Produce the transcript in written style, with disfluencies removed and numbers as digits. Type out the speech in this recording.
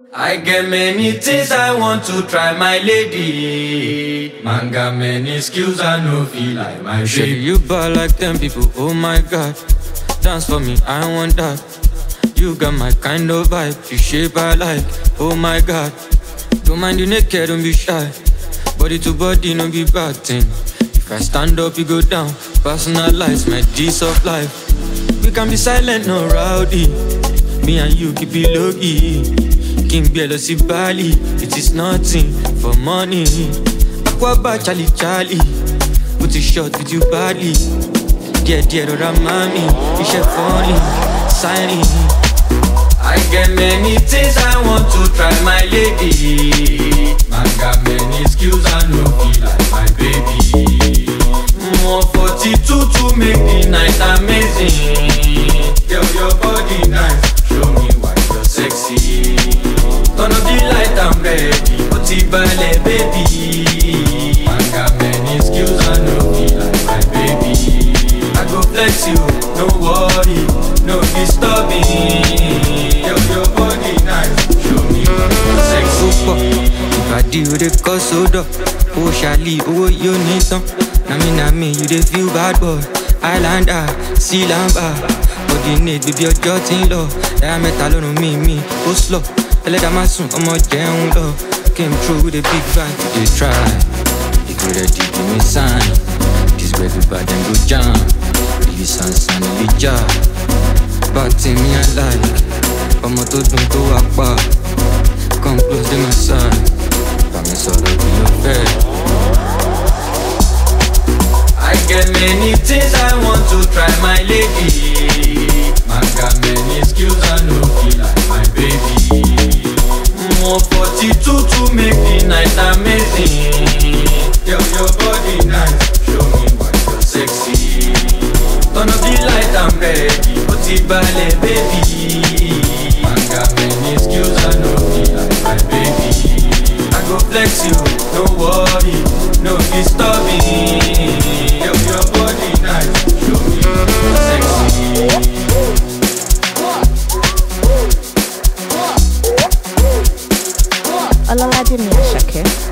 I get many things I want to try, my lady. Man got many skills I know feel like my baby. You bad like 10 people, oh my god. Dance for me, I want that. You got my kind of vibe, you shape I like, oh my god. Don't mind you naked, don't be shy. Body to body, no be bad thing. If I stand up, you go down. Personalize my G's of life. We can be silent, no rowdy. Me and you keep it low-key. King Bielo si Bali, it is nothing for money. Aquaba Charlie Charlie, put it short with you badly. Dear or mommy, it's your funny, signing. I get many things I want to try, my lady. Man got many skills I know feel like my baby. 142 to make the night amazing. Girl, your body nice, show me why you're sexy. Turn up the light, I'm ready. Put it ballet, baby. Man got many skills I know feel like my baby. I go flex you, no worry, no disturbing. Your body nice, show me you're sexy. If I deal with the cause soda, oh Charlie, oh you need some. Na me, you dey feel bad boy. Islander, sea lamba. Coordinate with your jotting law. Diameter alone me, go slow. Ẹlẹ́dàá má sùn, ọmọ jẹun lọ. Came through with a big bang, they try. They go ready, give me sign. This way the bad and go jam. This and the jar. Bad thing me I like. Ọmọ tó dùn tó wà pa. Come close to my side. Bá mi sọ̀rọ̀ bí o fẹ́. I get many things I want to try, my lady. Man got many skills I know feel like my baby. 142 to make the night amazing. Girl, your body nice, show me why you're sexy. Turn up the light, I'm ready. Put it ballet, baby. Man got many skills I know feel like my baby. I go flex you, no worry, no disturbing. Your body nice, show me you're sexy. Ọlọ́ládé mi Àṣàkẹ́.